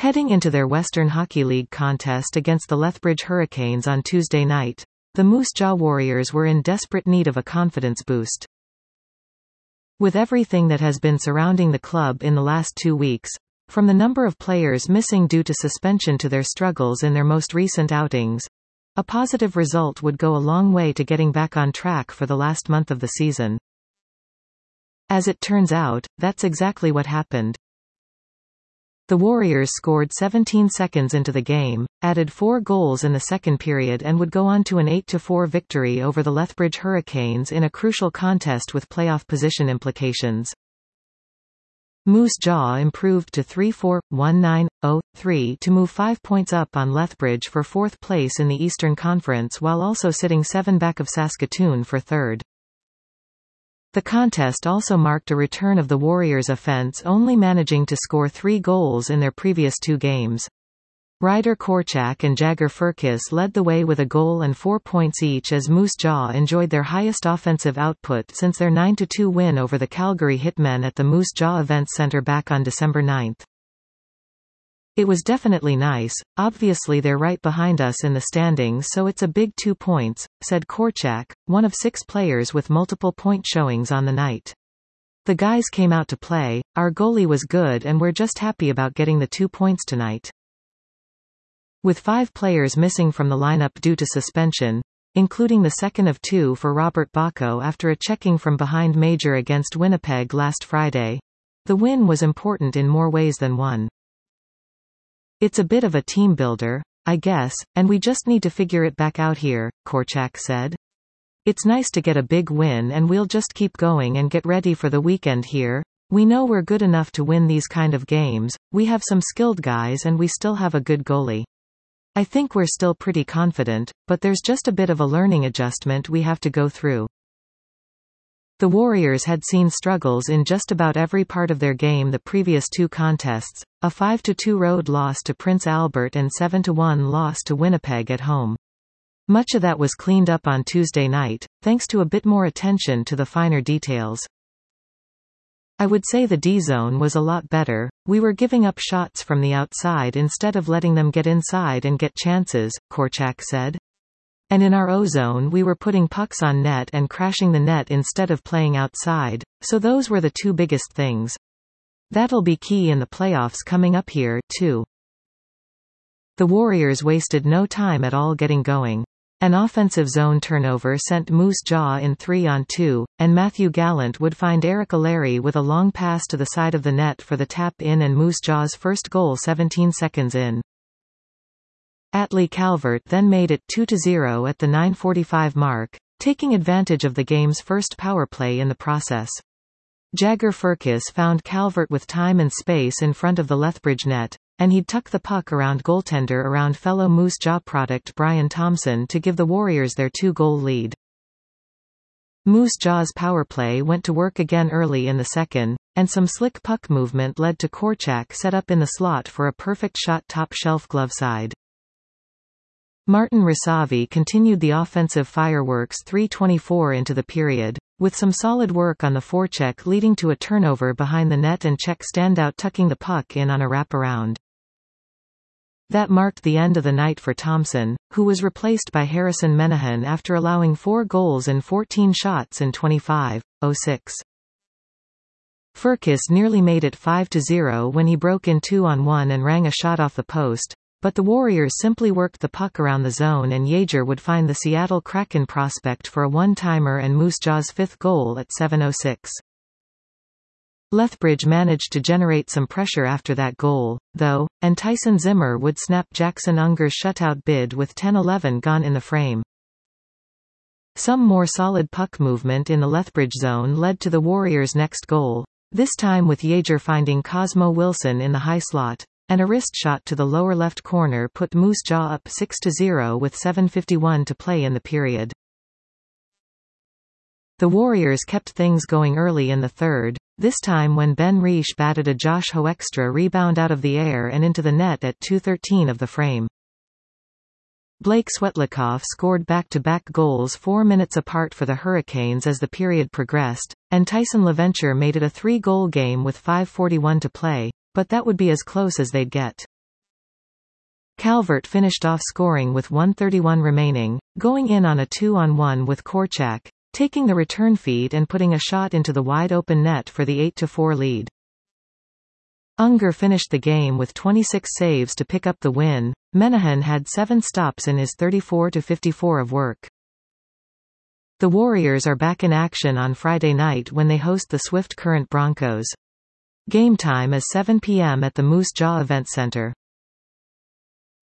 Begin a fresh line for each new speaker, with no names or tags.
Heading into their Western Hockey League contest against the Lethbridge Hurricanes on Tuesday night, the Moose Jaw Warriors were in desperate need of a confidence boost. With everything that has been surrounding the club in the last 2 weeks, from the number of players missing due to suspension to their struggles in their most recent outings, a positive result would go a long way to getting back on track for the last month of the season. As it turns out, that's exactly what happened. The Warriors scored 17 seconds into the game, added 4 goals in the second period and would go on to an 8-4 victory over the Lethbridge Hurricanes in a crucial contest with playoff position implications. Moose Jaw improved to 3-4-1-9-0-3 to move 5 points up on Lethbridge for 4th place in the Eastern Conference while also sitting 7 back of Saskatoon for 3rd. The contest also marked a return of the Warriors' offense, only managing to score 3 goals in their previous 2 games. Ryder Korczak and Jagger Firkus led the way with a goal and 4 points each as Moose Jaw enjoyed their highest offensive output since their 9-2 win over the Calgary Hitmen at the Moose Jaw Events Centre back on December 9. It was definitely nice. Obviously they're right behind us in the standings, so it's a big 2 points, said Korczak, one of 6 players with multiple point showings on the night. The guys came out to play, our goalie was good and we're just happy about getting the 2 points tonight. With 5 players missing from the lineup due to suspension, including the second of 2 for Robert Bacco after a checking from behind major against Winnipeg last Friday, the win was important in more ways than one. It's a bit of a team builder, I guess, and we just need to figure it back out here, Korczak said. It's nice to get a big win and we'll just keep going and get ready for the weekend here. We know we're good enough to win these kind of games, we have some skilled guys and we still have a good goalie. I think we're still pretty confident, but there's just a bit of a learning adjustment we have to go through. The Warriors had seen struggles in just about every part of their game the previous 2 contests, a 5-2 road loss to Prince Albert and 7-1 loss to Winnipeg at home. Much of that was cleaned up on Tuesday night, thanks to a bit more attention to the finer details. I would say the D-zone was a lot better, we were giving up shots from the outside instead of letting them get inside and get chances, Korczak said. And in our O-zone we were putting pucks on net and crashing the net instead of playing outside, so those were the 2 biggest things. That'll be key in the playoffs coming up here, too. The Warriors wasted no time at all getting going. An offensive zone turnover sent Moose Jaw in 3-on-2, and Matthew Gallant would find Eric O'Leary with a long pass to the side of the net for the tap-in and Moose Jaw's first goal 17 seconds in. Atlee Calvert then made it 2-0 at the 9:45 mark, taking advantage of the game's first power play in the process. Jagger Firkus found Calvert with time and space in front of the Lethbridge net, and he'd tuck the puck around goaltender around fellow Moose Jaw product Brian Thompson to give the Warriors their 2-goal lead. Moose Jaw's power play went to work again early in the second, and some slick puck movement led to Korczak set up in the slot for a perfect shot top shelf glove side. Martin Rysavy continued the offensive fireworks 3:24 into the period, with some solid work on the forecheck leading to a turnover behind the net and check standout tucking the puck in on a wraparound. That marked the end of the night for Thompson, who was replaced by Harrison Menahan after allowing 4 goals and 14 shots in 25:06. Firkus nearly made it 5-0 when he broke in 2-on-1 and rang a shot off the post, but the Warriors simply worked the puck around the zone and Yager would find the Seattle Kraken prospect for a one-timer and Moose Jaw's 5th goal at 7:06. Lethbridge managed to generate some pressure after that goal, though, and Tyson Zimmer would snap Jackson Unger's shutout bid with 10:11 gone in the frame. Some more solid puck movement in the Lethbridge zone led to the Warriors' next goal, this time with Yager finding Cosmo Wilson in the high slot, and a wrist shot to the lower left corner put Moose Jaw up 6-0 with 7:51 to play in the period. The Warriors kept things going early in the third, this time when Ben Reish batted a Josh Hoekstra rebound out of the air and into the net at 2:13 of the frame. Blake Svetlikov scored back-to-back goals 4 minutes apart for the Hurricanes as the period progressed, and Tyson LaVenture made it a 3-goal game with 5:41 to play, but that would be as close as they'd get. Calvert finished off scoring with 1:31 remaining, going in on a 2-on-1 with Korczak, taking the return feed and putting a shot into the wide-open net for the 8-4 lead. Unger finished the game with 26 saves to pick up the win. Menahan had 7 stops in his 34-54 of work. The Warriors are back in action on Friday night when they host the Swift Current Broncos. Game time is 7 p.m. at the Moose Jaw Event Center.